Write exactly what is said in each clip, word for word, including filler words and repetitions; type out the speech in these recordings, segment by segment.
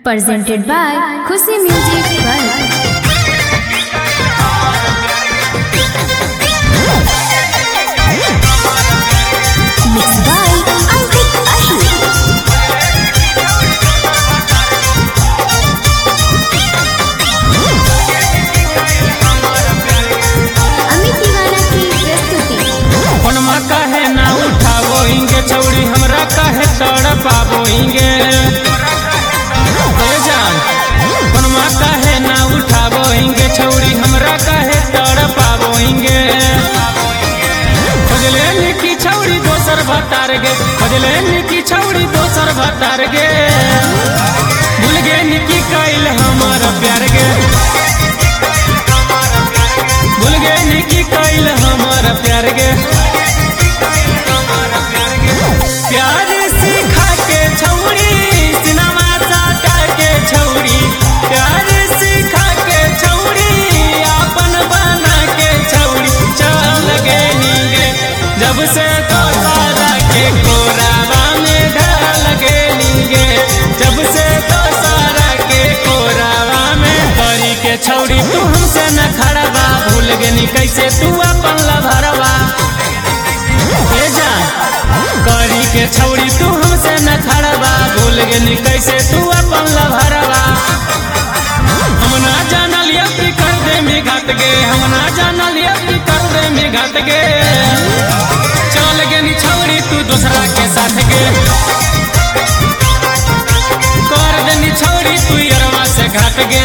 Presented by Khushi Music World. Mixed by Ankit Ashi. Amit दीवाना की प्रस्तुति। फोनमा काहे ना उठावो इंगे छौड़ी हमरा काहे तड़पावो इंगे ए जान फोनमा काहे ना उठावो इंगे छौड़ी हमरा काहे तड़पावो इंगे खोजले निकी छौड़ी दोसर भतार गे खोजले निकी छौड़ी दोसर भतार गे भूल गे निकी कइल हमर प्यार गे भूल गे निकी कइल हमर प्यार गे प्यार सिखा के छौड़ी सिनेमा साटा के छौड़ी प्यार सिखा के छौड़ी अपन बना के छौड़ी चल गे नीगे जब से तो सारा के कोरावा में ढल गे नीगे जब से तो सारा के कोरावा में करी के छौड़ी तू हमसे न खड़बा भूल गे नी कैसे तू अपन लभरवा ए जा करी के छौड़ी तू हमसे न खड़बा भूल गेली कैसे तू अपन लभरवा हम ना जानल ये कि कर दे में घाट गे हम ना जानल ये कि कर दे में घाट गे चल गेली छौड़ी तू दूसरा के साथ गे कर देनी छौड़ी तू यरवा से घाट गे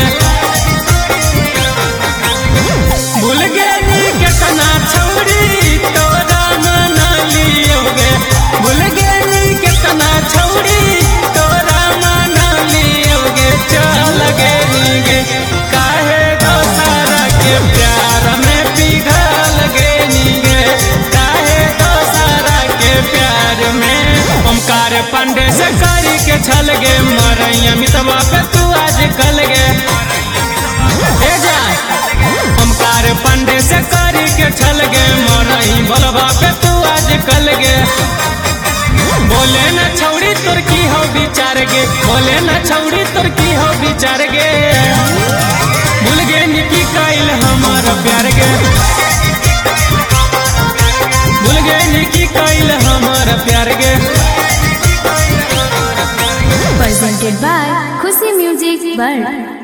भूल गेली केतना छौड़ी तोरा मना लियोगे भूल गेली केतना छौड़ी तोरा मना लियोगे चल गेली गे काहे दोसरा के प्यार में पिघल गेली गे काहे दोसरा के प्यार में ओमकार पांडे से करी के छल गे मरैया मितवा पे तू आज कल गे ए जा ओमकार पांडे से करी के छल गे मरई बलवा पे तू आज कल गे बोले न छौड़ी तोर की हो विचार गे बोले न छौड़ी तोर की हो विचार गे भूल गे निकी कइल हमर प्यार गे भूल गे निकी कइल हमर प्यार गे Presented by Khushi Music World.